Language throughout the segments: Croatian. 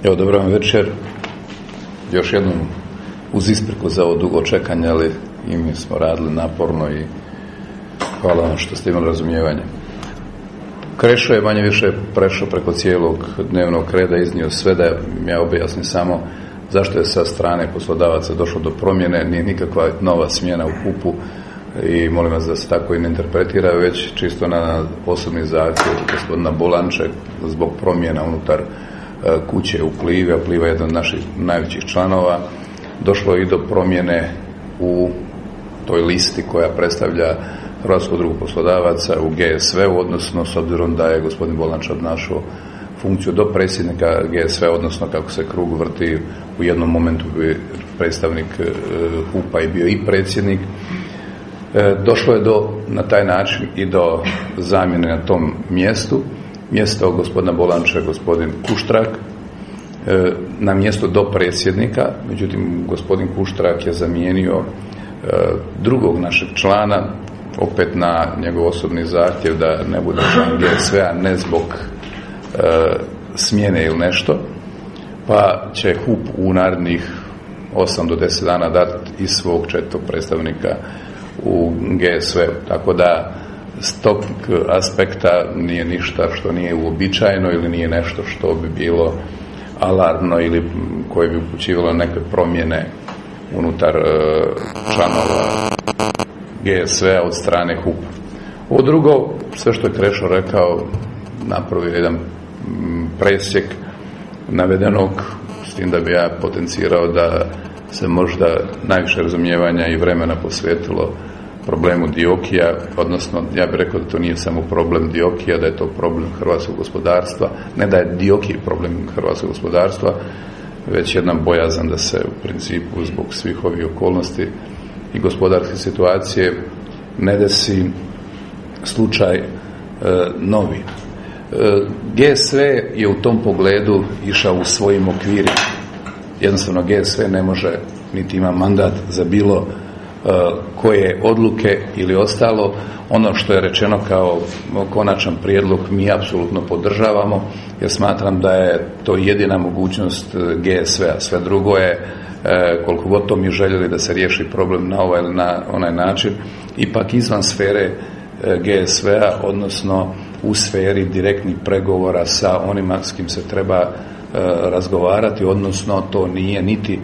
Evo, dobro vam večer. Još jednom uz ispriku za ovo dugo čekanje, ali i mi smo radili naporno i hvala vam što ste imali razumijevanje. Krešo je manje više prešao preko cijelog dnevnog reda, iznio sve, da ja objasnim samo zašto je sa strane poslodavaca došlo do promjene. Nije nikakva nova smjena u HUP-u i molim vas da se tako i ne interpretira, već čisto na osobni zahtjev gospodina Bolanče zbog promjena unutar kuće u Plivi, a Pliva je jedan od naših najvećih članova. Došlo je i do promjene u toj listi koja predstavlja Hrvatsku udrugu poslodavaca u GSV-u, odnosno s obzirom da je gospodin Bolanč obnašao funkciju do predsjednika GSV, odnosno kako se krug vrti, u jednom momentu bi predstavnik HUP-a i bio i predsjednik. Došlo je na taj način i do zamjene na tom mjestu. Mjesto gospodina Bolanča je gospodin Kuštrak, na mjesto do predsjednika, međutim gospodin Kuštrak je zamijenio drugog našeg člana, opet na njegov osobni zahtjev da ne bude član GSV-a, ne zbog smjene ili nešto, pa će HUP u narednih 8 do 10 dana dati iz svog četvrtog predstavnika u GSV. Tako da s tog aspekta nije ništa što nije uobičajeno ili nije nešto što bi bilo alarmno ili koje bi upućivalo neke promjene unutar članova GSV-a od strane HUP-a. Ovo drugo, sve što je Krešo rekao, napravio jedan presjek navedenog, s tim da bi ja potencirao da se možda najviše razumijevanja i vremena posvetilo problemu Diokija, odnosno ja bih rekao da to nije samo problem Diokija, da je to problem hrvatskog gospodarstva, ne da je Diokij problem hrvatskog gospodarstva, već jedan bojazan da se u principu zbog svih ovih okolnosti i gospodarske situacije ne desi slučaj novi. GSV je u tom pogledu išao u svojim okvirima. Jednostavno GSV ne može niti ima mandat za bilo koje odluke ili ostalo. Ono što je rečeno kao konačan prijedlog mi apsolutno podržavamo, jer smatram da je to jedina mogućnost GSV-a. Sve drugo je, koliko god to mi željeli da se riješi problem na ovaj ili na onaj način, ipak izvan sfere GSV-a, odnosno u sferi direktnih pregovora sa onima s kim se treba razgovarati, odnosno to nije niti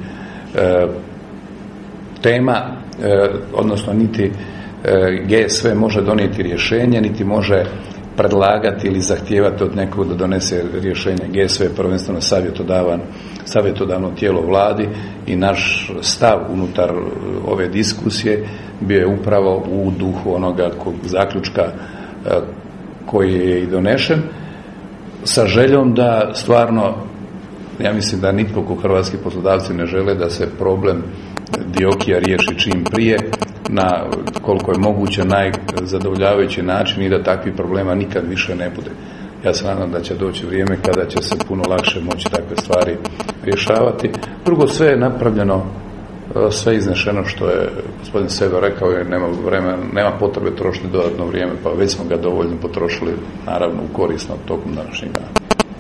tema, odnosno niti GSV može donijeti rješenje, niti može predlagati ili zahtijevati od nekog da donese rješenje. GSV je prvenstveno savjetodavno tijelo vladi i naš stav unutar ove diskusije bio je upravo u duhu onoga zaključka koji je i donešen, sa željom da stvarno, ja mislim da nitko ko hrvatski poslodavci ne žele da se problem Diokija riješi čim prije, na koliko je moguće najzadovoljavajući način i da takvih problema nikad više ne bude. Ja se nadam da će doći vrijeme kada će se puno lakše moći takve stvari rješavati. Drugo, sve je napravljeno, sve iznešeno što je gospodin Sever rekao, jer nema potrebe trošiti dodatno vrijeme, pa već smo ga dovoljno potrošili, naravno u korisno tokom današnjeg dana.